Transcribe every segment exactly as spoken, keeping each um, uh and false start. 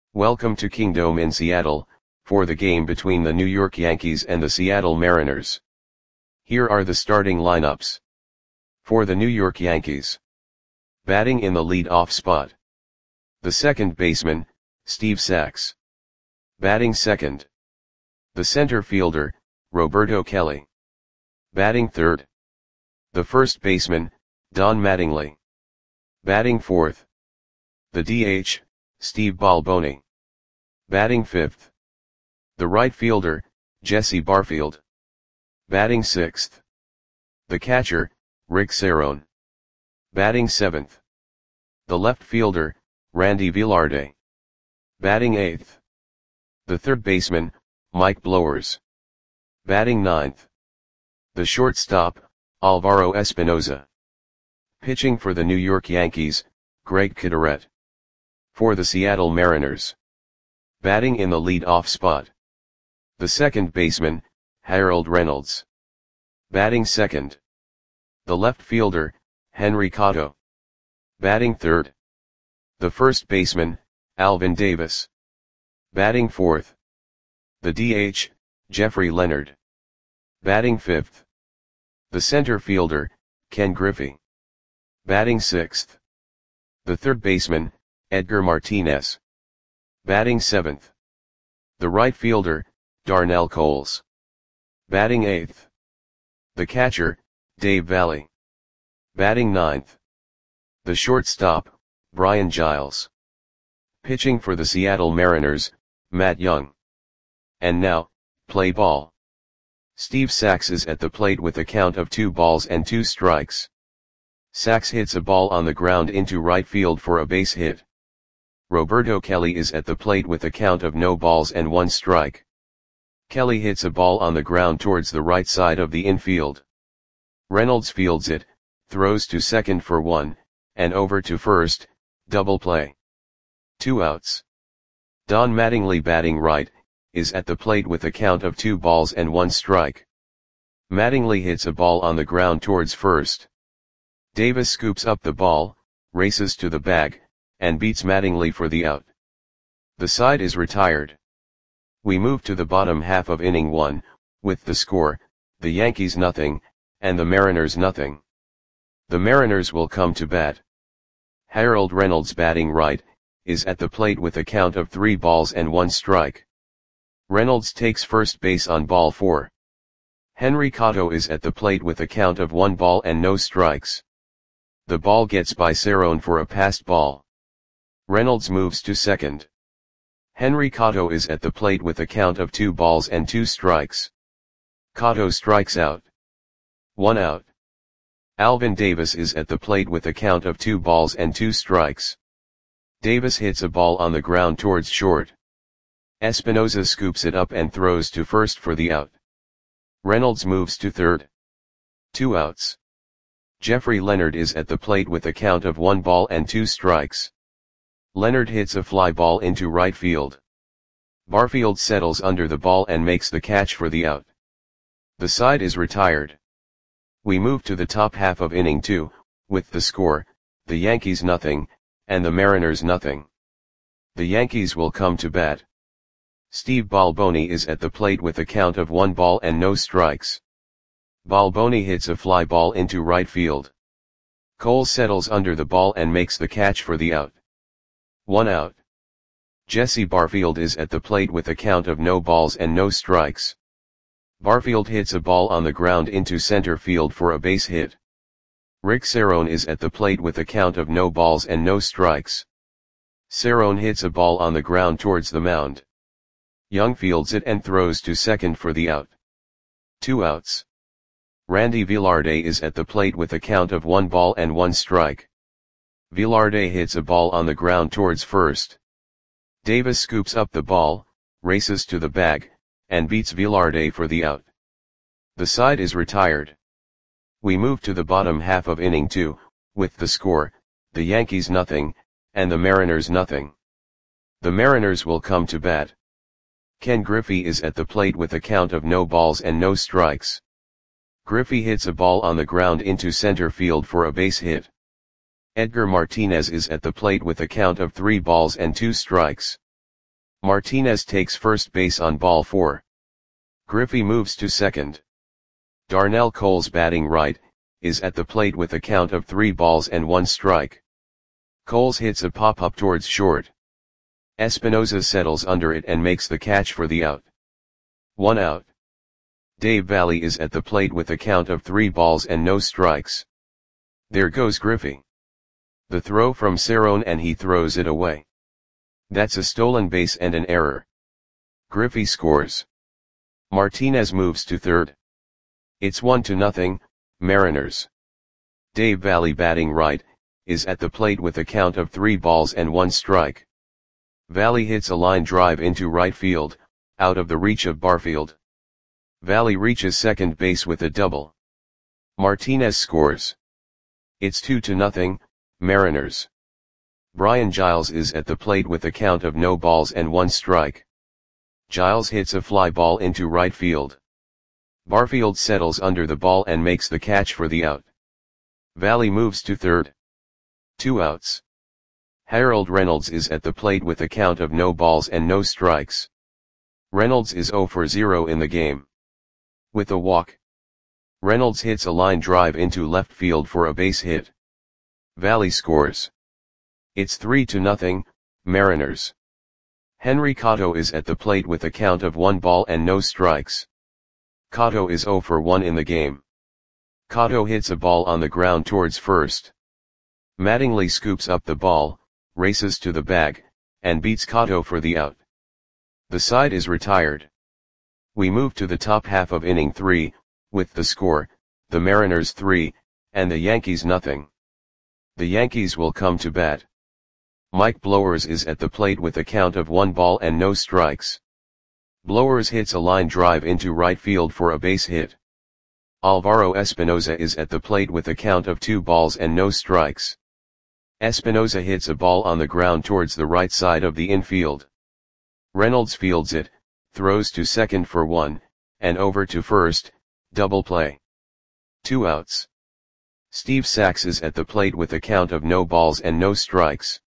Welcome to Kingdome in Seattle, for the game between the New York Yankees and the Seattle Mariners. Here are the starting lineups. For the New York Yankees. Batting in the lead-off spot. The second baseman, Steve Sax. Batting second. The center fielder, Roberto Kelly. Batting third. The first baseman, Don Mattingly. Batting fourth. The D H, Steve Balboni. Batting fifth. The right fielder, Jesse Barfield. Batting sixth. The catcher, Rick Cerone. Batting seventh. The left fielder, Randy Velarde. Batting eighth. The third baseman, Mike Blowers. Batting ninth. The shortstop, Alvaro Espinoza. Pitching for the New York Yankees, Greg Cadorette. For the Seattle Mariners. Batting in the lead-off spot. The second baseman, Harold Reynolds. Batting second. The left fielder, Henry Cotto. Batting third. The first baseman, Alvin Davis. Batting fourth. The D H, Jeffrey Leonard. Batting fifth. The center fielder, Ken Griffey. Batting sixth. The third baseman, Edgar Martinez. Batting seventh. The right fielder, Darnell Coles. Batting eighth. The catcher, Dave Valle. Batting ninth. The shortstop, Brian Giles. Pitching for the Seattle Mariners, Matt Young. And now, play ball. Steve Sax is at the plate with a count of two balls and two strikes. Sax hits a ball on the ground into right field for a base hit. Roberto Kelly is at the plate with a count of no balls and one strike. Kelly hits a ball on the ground towards the right side of the infield. Reynolds fields it, throws to second for one, and over to first, double play. Two outs. Don Mattingly, batting right, is at the plate with a count of two balls and one strike. Mattingly hits a ball on the ground towards first. Davis scoops up the ball, races to the bag, and beats Mattingly for the out. The side is retired. We move to the bottom half of inning one, with the score, the Yankees nothing, and the Mariners nothing. The Mariners will come to bat. Harold Reynolds, batting right, is at the plate with a count of three balls and one strike. Reynolds takes first base on ball four. Henry Cotto is at the plate with a count of one ball and no strikes. The ball gets by Cerone for a passed ball. Reynolds moves to second. Henry Cotto is at the plate with a count of two balls and two strikes. Cotto strikes out. One out. Alvin Davis is at the plate with a count of two balls and two strikes. Davis hits a ball on the ground towards short. Espinoza scoops it up and throws to first for the out. Reynolds moves to third. Two outs. Jeffrey Leonard is at the plate with a count of one ball and two strikes. Leonard hits a fly ball into right field. Barfield settles under the ball and makes the catch for the out. The side is retired. We move to the top half of inning two, with the score, the Yankees nothing, and the Mariners nothing. The Yankees will come to bat. Steve Balboni is at the plate with a count of one ball and no strikes. Balboni hits a fly ball into right field. Cole settles under the ball and makes the catch for the out. One out. Jesse Barfield is at the plate with a count of no balls and no strikes. Barfield hits a ball on the ground into center field for a base hit. Rick Cerone is at the plate with a count of no balls and no strikes. Cerone hits a ball on the ground towards the mound. Young fields it and throws to second for the out. Two outs. Randy Velarde is at the plate with a count of one ball and one strike. Velarde hits a ball on the ground towards first. Davis scoops up the ball, races to the bag, and beats Velarde for the out. The side is retired. We move to the bottom half of inning two, with the score, the Yankees nothing, and the Mariners nothing. The Mariners will come to bat. Ken Griffey is at the plate with a count of no balls and no strikes. Griffey hits a ball on the ground into center field for a base hit. Edgar Martinez is at the plate with a count of three balls and two strikes. Martinez takes first base on ball four. Griffey moves to second. Darnell Coles, batting right, is at the plate with a count of three balls and one strike. Coles hits a pop-up towards short. Espinosa settles under it and makes the catch for the out. One out. Dave Valle is at the plate with a count of three balls and no strikes. There goes Griffey. The throw from Cerrone and he throws it away. That's a stolen base and an error. Griffey scores. Martinez moves to third. It's one to nothing, Mariners. Dave Valle, batting right, is at the plate with a count of three balls and one strike. Valle hits a line drive into right field, out of the reach of Barfield. Valle reaches second base with a double. Martinez scores. It's two to nothing, Mariners. Brian Giles is at the plate with a count of no balls and one strike. Giles hits a fly ball into right field. Barfield settles under the ball and makes the catch for the out. Valle moves to third. Two outs. Harold Reynolds is at the plate with a count of no balls and no strikes. Reynolds is zero for zero in the game. With a walk, Reynolds hits a line drive into left field for a base hit. Valle scores. It's three to nothing, Mariners. Henry Cotto is at the plate with a count of one ball and no strikes. Cotto is zero for one in the game. Cotto hits a ball on the ground towards first. Mattingly scoops up the ball, races to the bag, and beats Cotto for the out. The side is retired. We move to the top half of inning three, with the score, the Mariners three, and the Yankees nothing. The Yankees will come to bat. Mike Blowers is at the plate with a count of one ball and no strikes. Blowers hits a line drive into right field for a base hit. Alvaro Espinosa is at the plate with a count of two balls and no strikes. Espinosa hits a ball on the ground towards the right side of the infield. Reynolds fields it, throws to second for one, and over to first, double play. Two outs. Steve Sax is at the plate with a count of no balls and no strikes.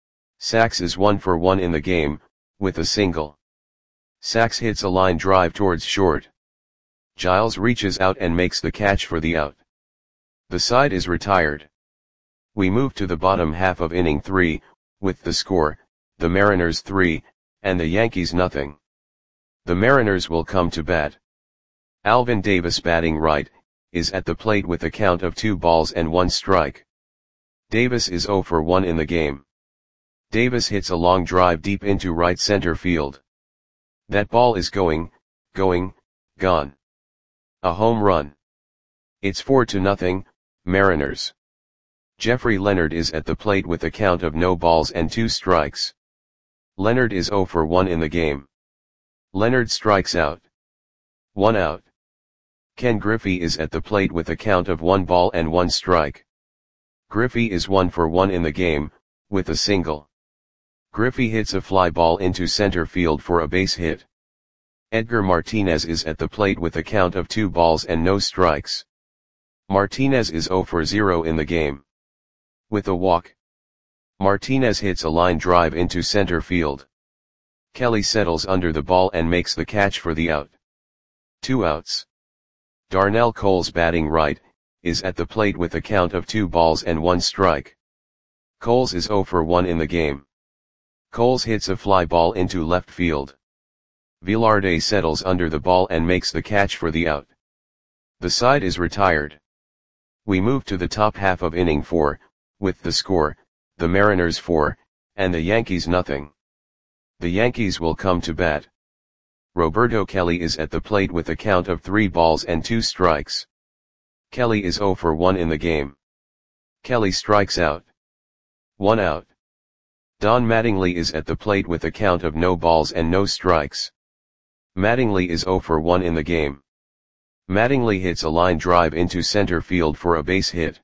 Sax is one for one in the game, with a single. Sax hits a line drive towards short. Giles reaches out and makes the catch for the out. The side is retired. We move to the bottom half of inning three, with the score, the Mariners three, and the Yankees nothing. The Mariners will come to bat. Alvin Davis, batting right, is at the plate with a count of two balls and one strike. Davis is zero for one in the game. Davis hits a long drive deep into right center field. That ball is going, going, gone. A home run. It's four to nothing, Mariners. Jeffrey Leonard is at the plate with a count of no balls and two strikes. Leonard is zero for one in the game. Leonard strikes out. One out. Ken Griffey is at the plate with a count of one ball and one strike. Griffey is one for one in the game, with a single. Griffey hits a fly ball into center field for a base hit. Edgar Martinez is at the plate with a count of two balls and no strikes. Martinez is zero for zero in the game. With a walk, Martinez hits a line drive into center field. Kelly settles under the ball and makes the catch for the out. Two outs. Darnell Coles, batting right, is at the plate with a count of two balls and one strike. Coles is zero for one in the game. Coles hits a fly ball into left field. Velarde settles under the ball and makes the catch for the out. The side is retired. We move to the top half of inning four, with the score, the Mariners four, and the Yankees nothing. The Yankees will come to bat. Roberto Kelly is at the plate with a count of three balls and two strikes. Kelly is zero for one in the game. Kelly strikes out. One out. Don Mattingly is at the plate with a count of no balls and no strikes. Mattingly is zero for one in the game. Mattingly hits a line drive into center field for a base hit.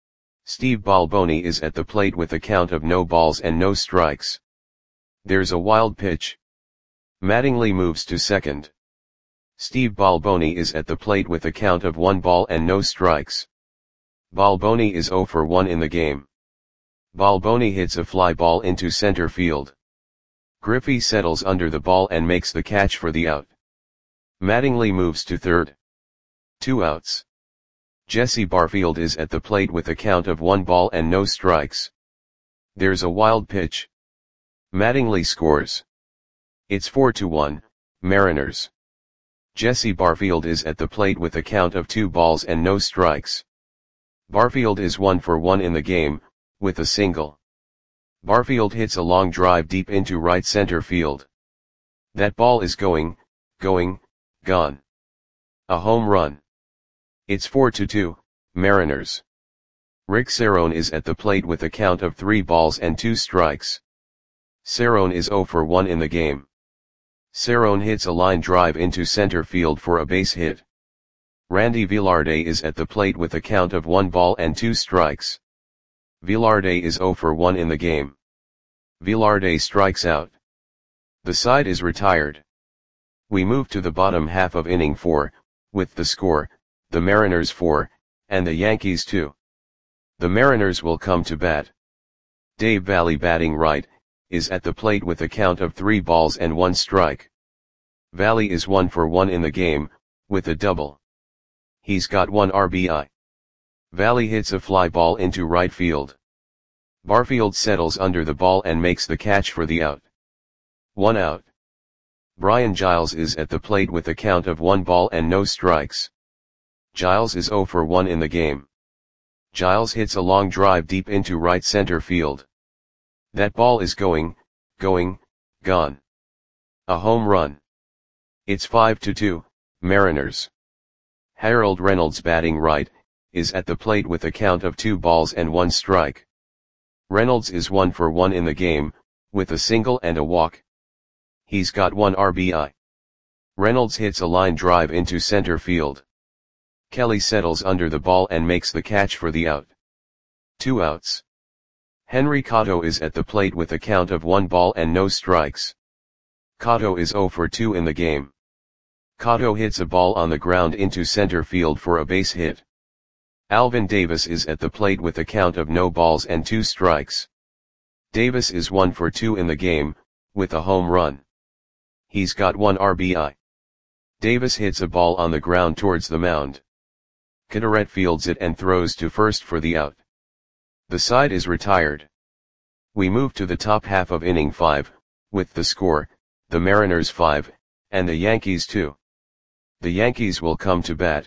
Steve Balboni is at the plate with a count of no balls and no strikes. There's a wild pitch. Mattingly moves to second. Steve Balboni is at the plate with a count of one ball and no strikes. Balboni is zero for one in the game. Balboni hits a fly ball into center field. Griffey settles under the ball and makes the catch for the out. Mattingly moves to third. Two outs. Jesse Barfield is at the plate with a count of one ball and no strikes. There's a wild pitch. Mattingly scores. It's four to one, Mariners. Jesse Barfield is at the plate with a count of two balls and no strikes. Barfield is one for one in the game, with a single. Barfield hits a long drive deep into right center field. That ball is going, going, gone. A home run. It's four to two, Mariners. Rick Cerrone is at the plate with a count of three balls and two strikes. Cerrone is zero for one in the game. Cerrone hits a line drive into center field for a base hit. Randy Velarde is at the plate with a count of one ball and two strikes. Velarde is zero for one in the game. Velarde strikes out. The side is retired. We move to the bottom half of inning four, with the score, the Mariners four, and the Yankees two. The Mariners will come to bat. Dave Valle, batting right, is at the plate with a count of three balls and one strike. Valle is one for one in the game, with a double. He's got one R B I. Valle hits a fly ball into right field. Barfield settles under the ball and makes the catch for the out. One out. Brian Giles is at the plate with a count of one ball and no strikes. Giles is zero for one in the game. Giles hits a long drive deep into right center field. That ball is going, going, gone. A home run. It's five to two, Mariners. Harold Reynolds, batting right, is at the plate with a count of two balls and one strike. Reynolds is one for one in the game, with a single and a walk. He's got one R B I. Reynolds hits a line drive into center field. Kelly settles under the ball and makes the catch for the out. Two outs. Henry Cotto is at the plate with a count of one ball and no strikes. Cotto is zero for two in the game. Cotto hits a ball on the ground into center field for a base hit. Alvin Davis is at the plate with a count of no balls and two strikes. Davis is one for two in the game, with a home run. He's got one R B I. Davis hits a ball on the ground towards the mound. Cadorette fields it and throws to first for the out. The side is retired. We move to the top half of inning five, with the score, the Mariners five, and the Yankees two. The Yankees will come to bat.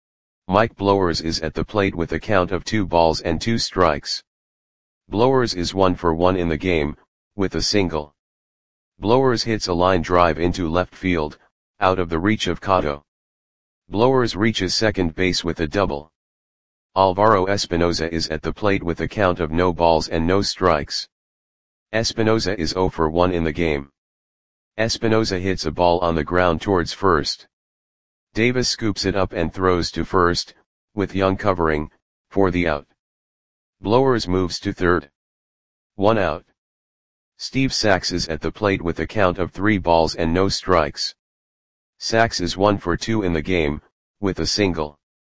Mike Blowers is at the plate with a count of two balls and two strikes. Blowers is one for one in the game, with a single. Blowers hits a line drive into left field, out of the reach of Cotto. Blowers reaches second base with a double. Alvaro Espinoza is at the plate with a count of no balls and no strikes. Espinoza is zero for one in the game. Espinoza hits a ball on the ground towards first. Davis scoops it up and throws to first, with Young covering, for the out. Blowers moves to third. One out. Steve Sax is at the plate with a count of three balls and no strikes. Sax is one for two in the game, with a single.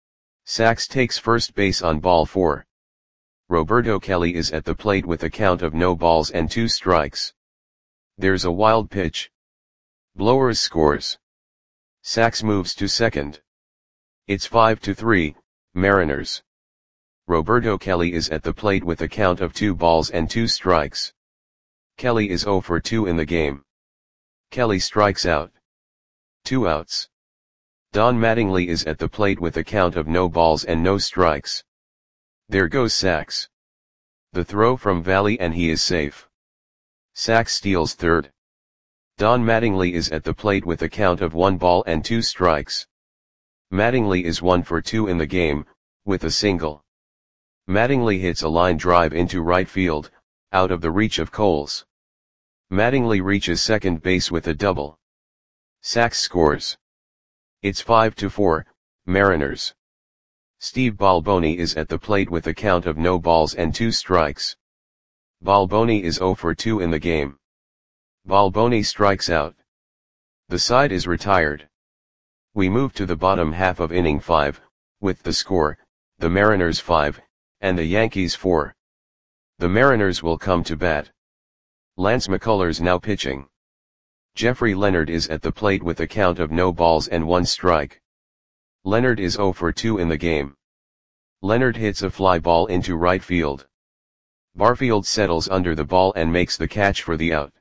Sax takes first base on ball four. Roberto Kelly is at the plate with a count of no balls and two strikes. There's a wild pitch. Blowers scores. Sax moves to second. It's five to three, Mariners. Roberto Kelly is at the plate with a count of two balls and two strikes. Kelly is zero for two in the game. Kelly strikes out. Two outs. Don Mattingly is at the plate with a count of no balls and no strikes. There goes Sax. The throw from Valle and he is safe. Sax steals third. Don Mattingly is at the plate with a count of one ball and two strikes. Mattingly is one for two in the game, with a single. Mattingly hits a line drive into right field, out of the reach of Coles. Mattingly reaches second base with a double. Sax scores. It's five to four, Mariners. Steve Balboni is at the plate with a count of no balls and two strikes. Balboni is zero for two in the game. Balboni strikes out. The side is retired. We move to the bottom half of inning five, with the score, the Mariners five, and the Yankees four. The Mariners will come to bat. Lance McCullers now pitching. Jeffrey Leonard is at the plate with a count of no balls and one strike. Leonard is zero for two in the game. Leonard hits a fly ball into right field. Barfield settles under the ball and makes the catch for the out.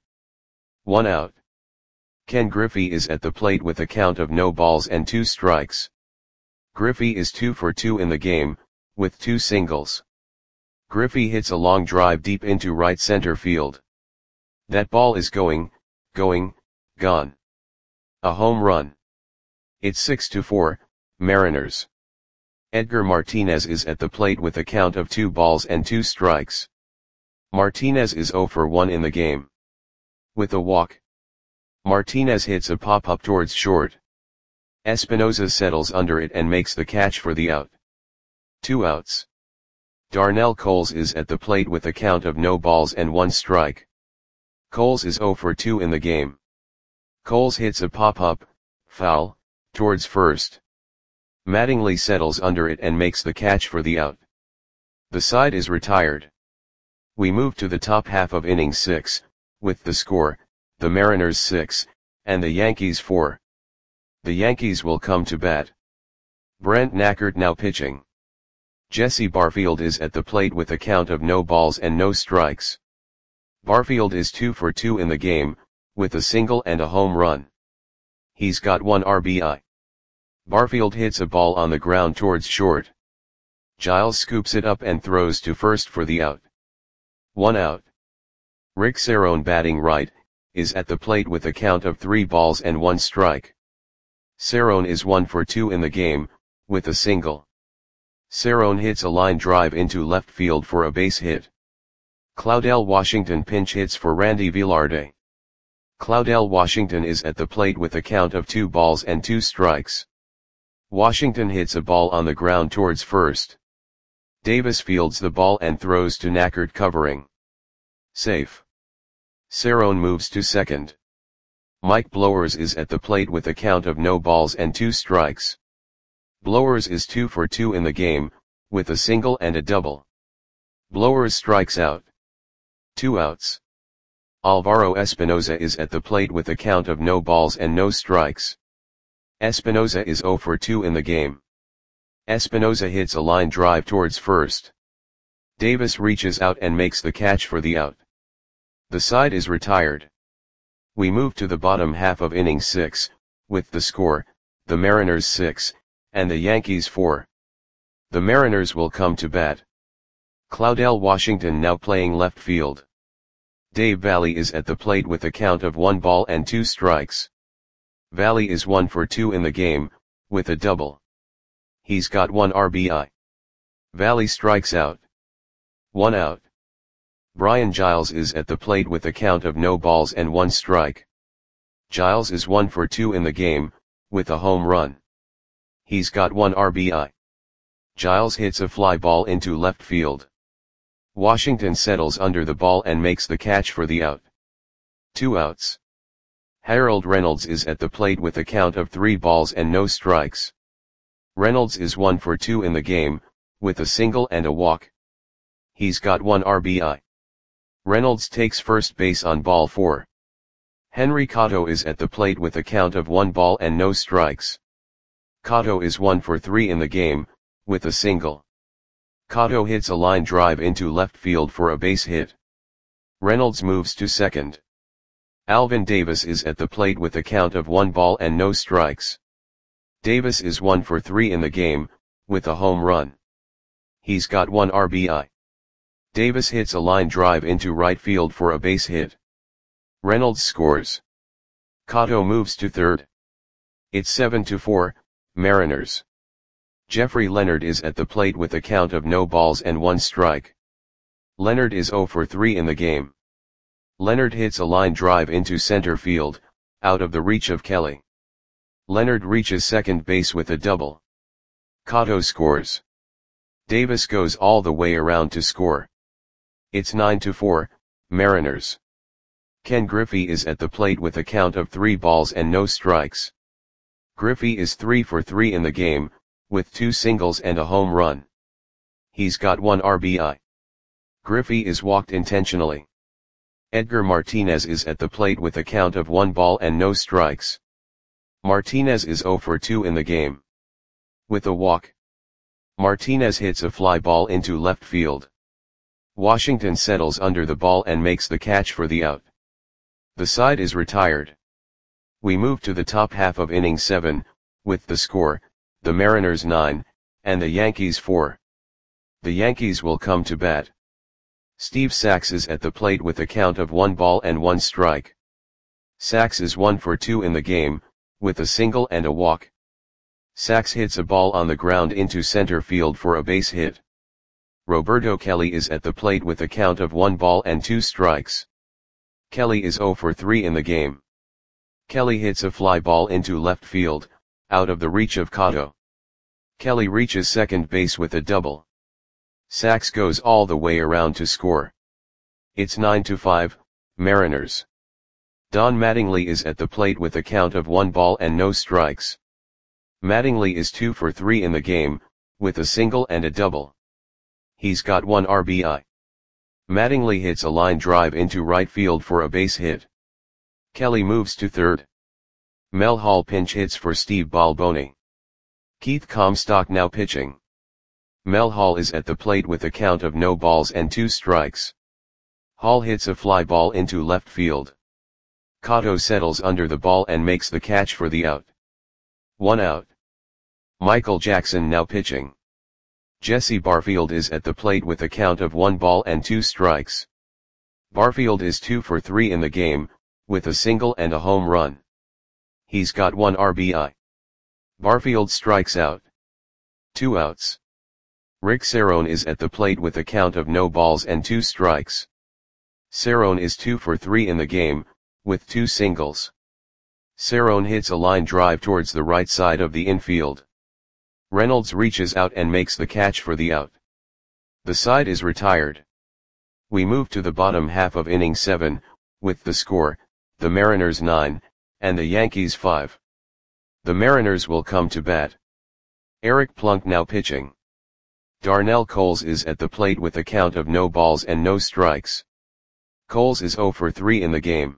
One out. Ken Griffey is at the plate with a count of no balls and two strikes. Griffey is two for two in the game, with two singles. Griffey hits a long drive deep into right center field. That ball is going, going, gone. A home run. It's six to four, Mariners. Edgar Martinez is at the plate with a count of two balls and two strikes. Martinez is zero for one in the game. With a walk. Martinez hits a pop-up towards short. Espinosa settles under it and makes the catch for the out. Two outs. Darnell Coles is at the plate with a count of no balls and one strike. Coles is zero for two in the game. Coles hits a pop-up, foul, towards first. Mattingly settles under it and makes the catch for the out. The side is retired. We move to the top half of inning six, with the score, the Mariners six, and the Yankees four. The Yankees will come to bat. Brent Nackert now pitching. Jesse Barfield is at the plate with a count of no balls and no strikes. Barfield is two for two in the game, with a single and a home run. He's got one R B I. Barfield hits a ball on the ground towards short. Giles scoops it up and throws to first for the out. One out. Rick Cerrone batting right, is at the plate with a count of three balls and one strike. Cerrone is one for two in the game, with a single. Cerrone hits a line drive into left field for a base hit. Claudel Washington pinch hits for Randy Velarde. Claudel Washington is at the plate with a count of two balls and two strikes. Washington hits a ball on the ground towards first. Davis fields the ball and throws to Nackert covering. Safe. Cerrone moves to second. Mike Blowers is at the plate with a count of no balls and two strikes. Blowers is two for two in the game, with a single and a double. Blowers strikes out. Two outs. Alvaro Espinosa is at the plate with a count of no balls and no strikes. Espinosa is zero for two in the game. Espinosa hits a line drive towards first. Davis reaches out and makes the catch for the out. The side is retired. We move to the bottom half of inning six, with the score, the Mariners six, and the Yankees four. The Mariners will come to bat. Claudel Washington now playing left field. Dave Valle is at the plate with a count of one ball and two strikes. Valle is one for two in the game, with a double. He's got one R B I. Valle strikes out. One out. Brian Giles is at the plate with a count of no balls and one strike. Giles is one for two in the game, with a home run. He's got one R B I. Giles hits a fly ball into left field. Washington settles under the ball and makes the catch for the out. Two outs. Harold Reynolds is at the plate with a count of three balls and no strikes. Reynolds is one for two in the game, with a single and a walk. He's got one R B I. Reynolds takes first base on ball four. Henry Cotto is at the plate with a count of one ball and no strikes. Cotto is one for three in the game, with a single. Cotto hits a line drive into left field for a base hit. Reynolds moves to second. Alvin Davis is at the plate with a count of one ball and no strikes. Davis is one for three in the game, with a home run. He's got one R B I. Davis hits a line drive into right field for a base hit. Reynolds scores. Cotto moves to third. It's seven to four, Mariners. Jeffrey Leonard is at the plate with a count of no balls and one strike. Leonard is zero for three in the game. Leonard hits a line drive into center field, out of the reach of Kelly. Leonard reaches second base with a double. Cotto scores. Davis goes all the way around to score. It's nine to four, Mariners. Ken Griffey is at the plate with a count of three balls and no strikes. Griffey is three for three in the game, with two singles and a home run. He's got one R B I. Griffey is walked intentionally. Edgar Martinez is at the plate with a count of one ball and no strikes. Martinez is zero for two in the game. With a walk, Martinez hits a fly ball into left field. Washington settles under the ball and makes the catch for the out. The side is retired. We move to the top half of inning seven, with the score, the Mariners nine, and the Yankees four. The Yankees will come to bat. Steve Sax is at the plate with a count of one ball and one strike. Sax is one for two in the game, with a single and a walk. Sax hits a ball on the ground into center field for a base hit. Roberto Kelly is at the plate with a count of one ball and two strikes. Kelly is zero for three in the game. Kelly hits a fly ball into left field, out of the reach of Cotto. Kelly reaches second base with a double. Sax goes all the way around to score. It's nine to five, Mariners. Don Mattingly is at the plate with a count of one ball and no strikes. Mattingly is two for three in the game, with a single and a double. He's got one R B I. Mattingly hits a line drive into right field for a base hit. Kelly moves to third. Mel Hall pinch hits for Steve Balboni. Keith Comstock now pitching. Mel Hall is at the plate with a count of no balls and two strikes. Hall hits a fly ball into left field. Cotto settles under the ball and makes the catch for the out. One out. Michael Jackson now pitching. Jesse Barfield is at the plate with a count of one ball and two strikes. Barfield is two for three in the game, with a single and a home run. He's got one R B I. Barfield strikes out. Two outs. Rick Cerrone is at the plate with a count of no balls and two strikes. Cerrone is two for three in the game, with two singles. Cerrone hits a line drive towards the right side of the infield. Reynolds reaches out and makes the catch for the out. The side is retired. We move to the bottom half of inning seven, with the score, the Mariners nine, and the Yankees five. The Mariners will come to bat. Eric Plunk now pitching. Darnell Coles is at the plate with a count of no balls and no strikes. Coles is zero for three in the game.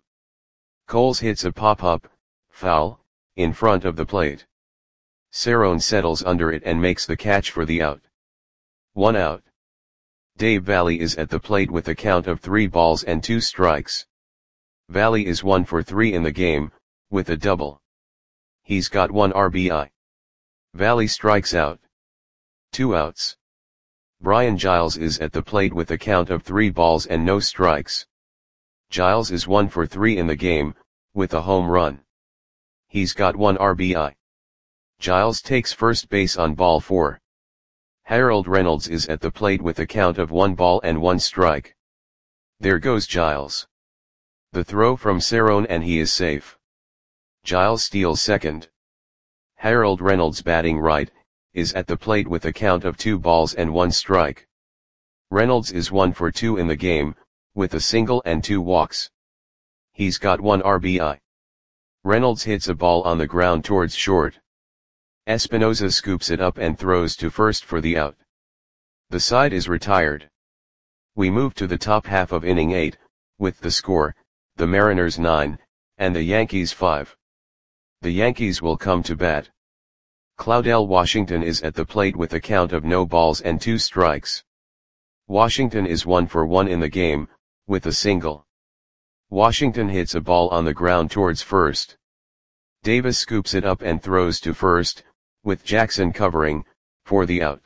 Coles hits a pop-up, foul, in front of the plate. Cerrone settles under it and makes the catch for the out. One out. Dave Valle is at the plate with a count of three balls and two strikes. Valle is one for three in the game, with a double. He's got one R B I. Valle strikes out. Two outs. Brian Giles is at the plate with a count of three balls and no strikes. Giles is one for three in the game, with a home run. He's got one R B I. Giles takes first base on ball four. Harold Reynolds is at the plate with a count of one ball and one strike. There goes Giles. The throw from Cerrone and he is safe. Giles steals second. Harold Reynolds batting right, is at the plate with a count of two balls and one strike. Reynolds is one for two in the game, with a single and two walks. He's got one R B I. Reynolds hits a ball on the ground towards short. Espinoza scoops it up and throws to first for the out. The side is retired. We move to the top half of inning eight, with the score, the Mariners nine, and the Yankees five. The Yankees will come to bat. Claudell Washington is at the plate with a count of no balls and two strikes. Washington is one for one in the game, with a single. Washington hits a ball on the ground towards first. Davis scoops it up and throws to first, with Jackson covering, for the out.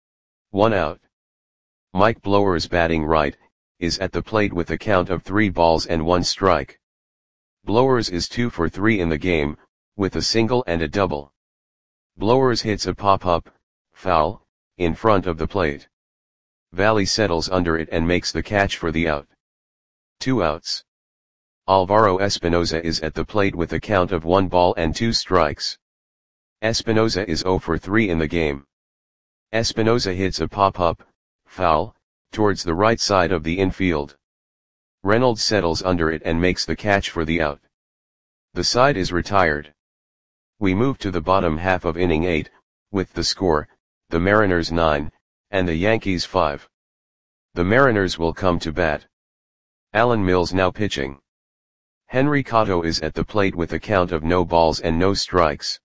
One out. Mike Blowers batting right, is at the plate with a count of three balls and one strike. Blowers is two for three in the game, with a single and a double. Blowers hits a pop-up, foul, in front of the plate. Valle settles under it and makes the catch for the out. Two outs. Alvaro Espinoza is at the plate with a count of one ball and two strikes. Espinoza is zero for three in the game. Espinoza hits a pop-up, foul, towards the right side of the infield. Reynolds settles under it and makes the catch for the out. The side is retired. We move to the bottom half of inning eight, with the score, the Mariners nine, and the Yankees five. The Mariners will come to bat. Alan Mills now pitching. Henry Cotto is at the plate with a count of no balls and no strikes.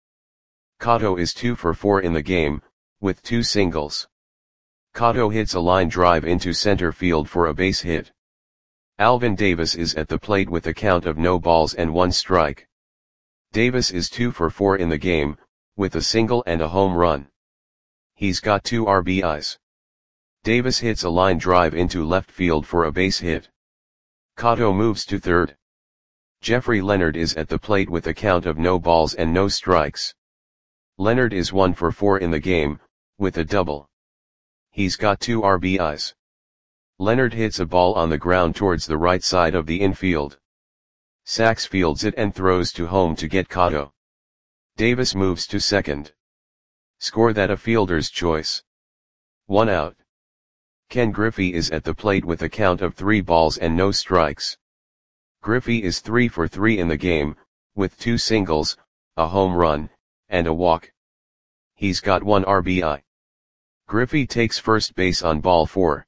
Cotto is two for four in the game, with two singles. Cotto hits a line drive into center field for a base hit. Alvin Davis is at the plate with a count of no balls and one strike. Davis is two for four in the game, with a single and a home run. He's got two R B Is. Davis hits a line drive into left field for a base hit. Cotto moves to third. Jeffrey Leonard is at the plate with a count of no balls and no strikes. Leonard is one for four in the game, with a double. He's got two R B Is. Leonard hits a ball on the ground towards the right side of the infield. Sachs fields it and throws to home to get Cotto. Davis moves to second. Score that a fielder's choice. One out. Ken Griffey is at the plate with a count of three balls and no strikes. Griffey is three for three in the game, with two singles, a home run, and a walk. He's got one R B I. Griffey takes first base on ball four.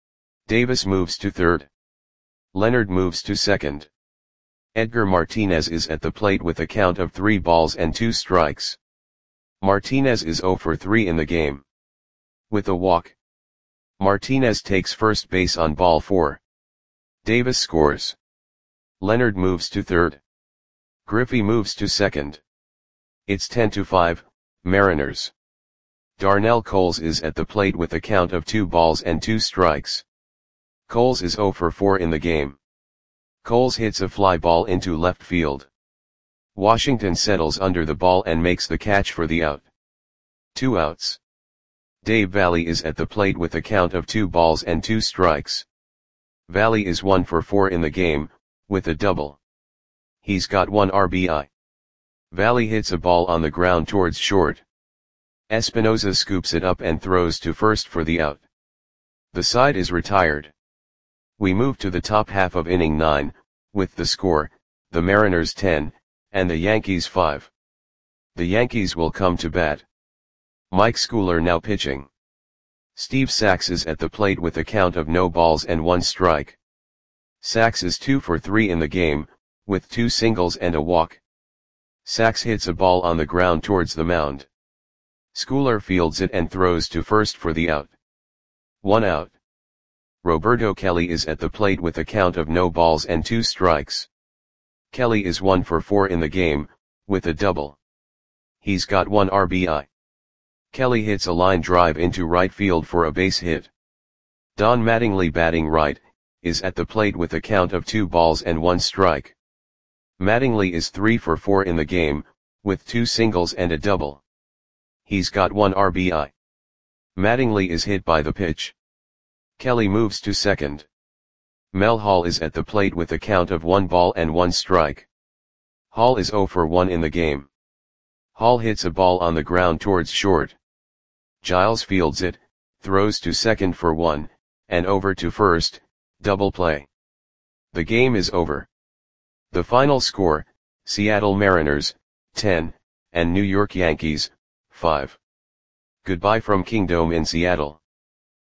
Davis moves to third. Leonard moves to second. Edgar Martinez is at the plate with a count of three balls and two strikes. Martinez is zero for three in the game. With a walk. Martinez takes first base on ball four. Davis scores. Leonard moves to third. Griffey moves to second. It's ten to five, Mariners. Darnell Coles is at the plate with a count of two balls and two strikes. Coles is zero for four in the game. Coles hits a fly ball into left field. Washington settles under the ball and makes the catch for the out. Two outs. Dave Valle is at the plate with a count of two balls and two strikes. Valle is one for four in the game, with a double. He's got one R B I. Valle hits a ball on the ground towards short. Espinosa scoops it up and throws to first for the out. The side is retired. We move to the top half of inning nine, with the score, the Mariners ten, and the Yankees five. The Yankees will come to bat. Mike Schooler now pitching. Steve Sachs is at the plate with a count of no balls and one strike. Sachs is two for three in the game, with two singles and a walk. Sachs hits a ball on the ground towards the mound. Schooler fields it and throws to first for the out. One out. Roberto Kelly is at the plate with a count of no balls and two strikes. Kelly is one for four in the game, with a double. He's got one R B I. Kelly hits a line drive into right field for a base hit. Don Mattingly, batting right, is at the plate with a count of two balls and one strike. Mattingly is three for four in the game, with two singles and a double. He's got one R B I. Mattingly is hit by the pitch. Kelly moves to second. Mel Hall is at the plate with a count of one ball and one strike. Hall is zero for one in the game. Hall hits a ball on the ground towards short. Giles fields it, throws to second for one, and over to first, double play. The game is over. The final score, Seattle Mariners, ten, and New York Yankees, five. Goodbye from Kingdome in Seattle.